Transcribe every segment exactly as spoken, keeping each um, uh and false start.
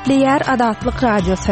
Diğer Adatlyk Radiosu.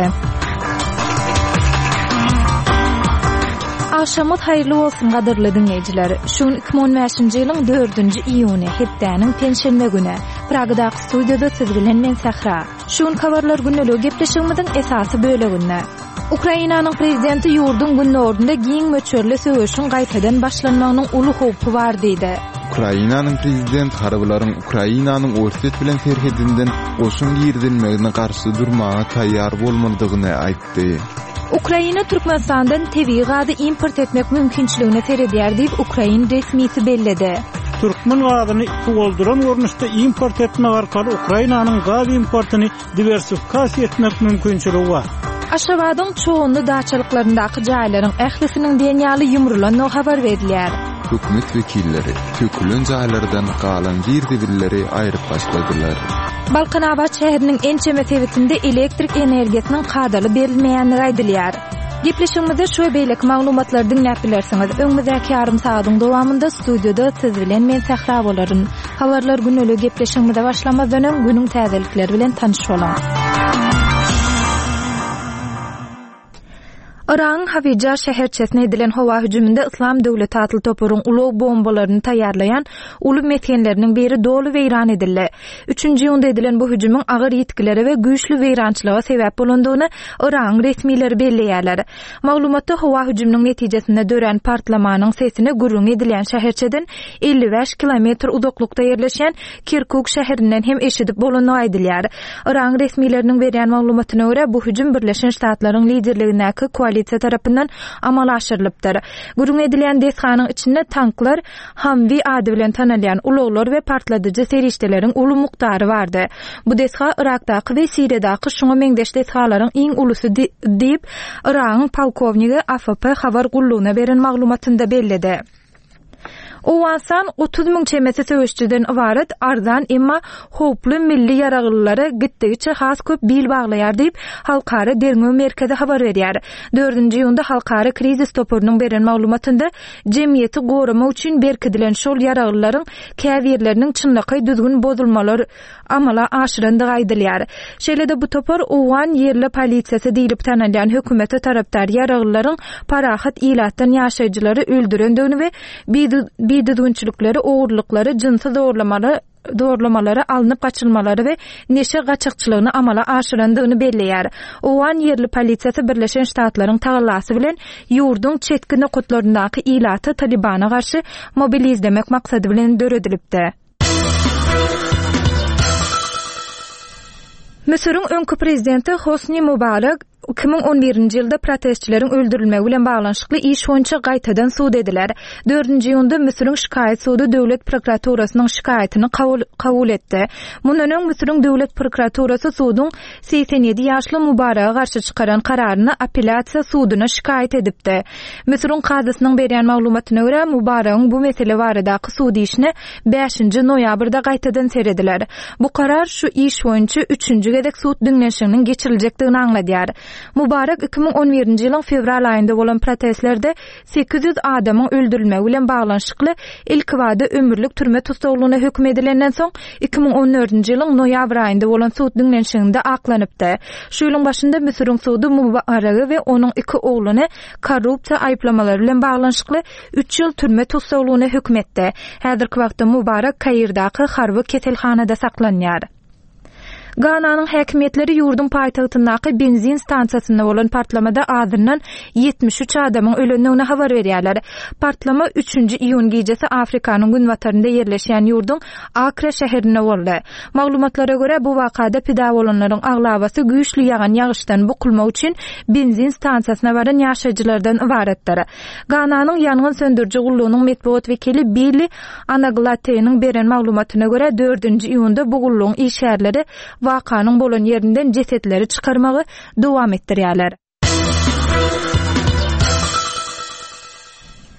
Aşamyt hayrly bolsun gadyrly dinleýijiler. Şuň iki bin on beşinji ýylyň dördünji iýuny hepdäniň penşenme güni. Pragdaky studiýada siz bilen men Sahra. Şuň habarlar güneligi gepleşigimiziň esasy böleginde. Ukrainanyň prezidenti ýurdun günlerinde giň möçerli söwüşiň gaýtadan başlanmagynyň uly howpy bar diýdi. Ukrainanyň prezident harbylaryň Ukrainanyň orset bilen serhedinden goşun girdilmegine garşy durmaga taýýar bolmadygyny aýtdy. Ukraina Türkmenistandan tebii gazy import etmek mümkinçiligine seredýär diýip Ukraina resmisi belledi. Türkmen gazyny golduran görnüşde import etmek arkaly Ukrainanyň gaz importyny diversifikasiýa etmek mümkinçiligi bar. Aşgabatyň çoğunly daçalyklaryndaky jaýlaryň ählisiniň dünýäli ýumrulyny habar berilýär. Hökümet wekilleri tökülen jaýlardan galan girdibilleri aýryp başladylar. Balkanabad şäheriniň ençeme tebitinde elektrik energiýasynyň kadaly berilmeýänligi aýdylýar. Gepleşigimizde şu beýlek maglumatlar dinläp bilersiňiz. Öňümüzdäki ýarym saatyň dowamında studiýada siz bilen men Sahra bolaryn. Habarlar güneligi gepleşigimizde başlamazdan öň günüň täzelikleri bilen tanyş bolan. Iran Havijar şäherçesine edilen howa hüjüminde Islam Döwleti atly topuryň uly bombalaryny taýýarlayan uly metkenleriniň biri dolu weýran edildi. üçünji ýylda edilen bu hüjümüň agyr ýetkileri we güýçli weýrançylyga sebäp bolandygyny Iran resmileri belleýärler. Maglumatda howa hüjüminiň netijesinde dören partlamanyň sesine gurrun edilen şäherçeden elli beş kilometr uzaklykda ýerleşen Kirkuk şäherinden hem eşidip bolanyny aýdylýar. Iran resmileriniň berýän maglumatyna görä bu hüjüm Birleşen Ştatlaryň liderligindäki koalisiýa tarapyndan amal aşyrylypdyr. Gurrun edilen deshanyň içinde tanklar, Humvee ady bilen tanylýan ulaglar we partladyjy serişdeleriň uly muktary bardy. Bu desha Irakdaky we Siriýadaky şoňa meňdeş deshalaryň iň ulusy diýip Iran polkownigi A F P habar gullugyna beren maglumatynda belledi. Owansan otuz miň çemesi söwüşçiden ibaret arzan emma howply milli ýaragylary gitdigiçe has köp bil baglaýar diýip halkara derme merkezi habar berýär. dördünji ýylda halkara krizis topurynyň beren maglumatynda jemgyýeti gorama üçin berkidilen şol ýaragylaryň käbirleriniň çynlygy düzgün bozulmalary amala aşyrandygy aýdylýar. Şeýlede bu topar Owan ýerli polisiýasy diýilip tanylýan hökümete tarapdar ýaragylaryň parahat ilatdan ýaşaýjylary öldürendigini we biýdüdünçülükleri, ogurlyklary, jinsy zorlamaları doğrulamaları alınıp kaçırmaları ve neşe gaçakçılığını amala aşırandygyny belleýär. Owan ýerli polisiýasy Birleşen Ştatlaryň tagallasy bilen ýurdun çetki nokatlaryndaky ilaty Talibana garşy mobilizlemek maksady bilen döredilipdi. Mısır'ın öňkü prezidenti Hosni Mubarak iki bin on birinji ýylda protestçilerin öldürilmegi bilen baglanşykly iş boýunça gaýtadan suud ediler. dördünji ýylda Mısır'ın şikayet suudu döwlet prokuraturasynyň şikaýatyny kabul etdi. Mundan öň Mısır'ın döwlet prokuraturasy suudun seksen ýedi ýaşly Mubaraka garşy çykaran kararyny apelляsiýa suuduna şikaýet edipdi. Mısır'ın kazysynyň berýän maglumatyna görä Mubarakaň bu mesele baradaky suud işini beşinji noýabrda gaýtadan serediler. Bu karar şu iş boýunça üçünji gedek suud dinleşiginiň geçirilejekdigini aňladýar. Mubarak iki bin on birinji ýylyň fevral aýynda bolan protestlerde sekiz yüz adamyň öldürilmegi bilen baglanşykly ilk wada ömürlük türme tutulgyna hökm edilenden soň iki bin on dördünji ýylyň noýabr aýynda bolan suud dinleşiginde aklanypdy. Şu ýylyň başynda Mısır'ın suudu Mubaraka we onuň iki ogluny korrupsiýa aýplamalary bilen baglanşykly üç ýyl türme tutulgyna hökm etdi. Häzirki wagtda Mubarak Kairdaky harby keselhanada saklanýar. Gananyň häkimetleri ýurdun paýtagtyndaky benzin stansiýasynda bolan partlamada azyndan yetmiş üç adamyň ölendigine habar berýärler. Partlama üçünji iýun gecesi Afrikanyň günbatarynda ýerleşýän ýurdun Akra şäherinde boldy. Maglumatlara görä bu wakada pida bolanlaryň aglabasy güýçli ýagan ýagyşdan bukulmak üçin benzin stansiýasyna baran ýaşaýjylardan ibaretdir. Gananyň ýangyn söndürji gullugynyň medeniýet wekili Billy Anaglateýnyň beren maglumatyna görä dördünji iýunda bu gullugyň işgärleri wakanyň bolan ýerinden jesetleri çykarmagy dowam etdirýärler.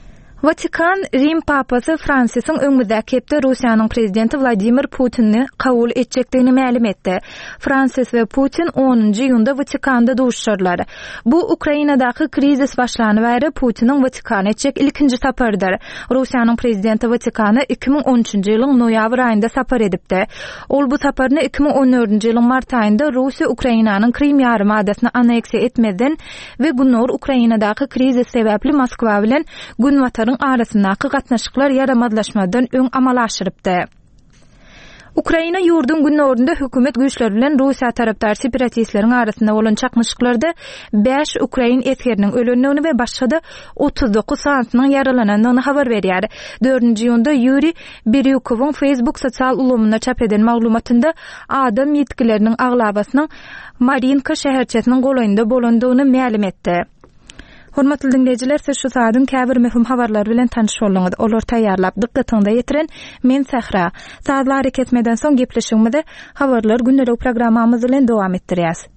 Vatikan Rim papasy Fransisyň öňündäki hepde Russiýanyň prezidenti Vladimir Putinni kabul etjekdigini ma'lum etdi. Fransis we Putin onuncu iýunda Vatikanda duşşarlar. Bu Ukrainadaky krizis başlany bäri Putiniň Vatikana etjek ilkinji sapardyr. Russiýanyň prezidenti Vatikana iki bin on üçünji ýylyň noýabr aýynda sapar edipdi. Ol bu saparyny iki bin on dördünji ýylyň mart aýynda Russiýa Ukrainanyň Krim ýarymadasyny anneksiýa etmeden we gunor Ukrainadaky krizis sebäpli Moskwa bilen Gunwatar arasyndaky gatnaşyklar ýaramadlaşmadan öň amal aşyrypdy. Ukraina ýurdun günlerinde hökümet güýçleri bilen Russiýa tarapdar separatistleriň arasynda bolan çakmyşyklerde beş Ukrain etkeriniň ölendigini we başga otuz dokuz sanatynyň yaralananyny habar berýär. dördünji iýunda Yuri Beryukowyň Facebook sosial ulgamynda çap eden maglumatynda adam ýetkileriniň aglabasynyň Marinka şäherçesiniň golaýynda bolandygyny ma'lum etdi. Hormatly dinleyijiler, siz şu saatın käbir möhüm habarlar bilen tanyş bolňyz. Olar taýýarlap diqqatyňda ýetiren men Sahra. Saatlar hareket etmeden soň gepleşigimizde habarlar gündelik programmamyz bilen dowam etdirýäs.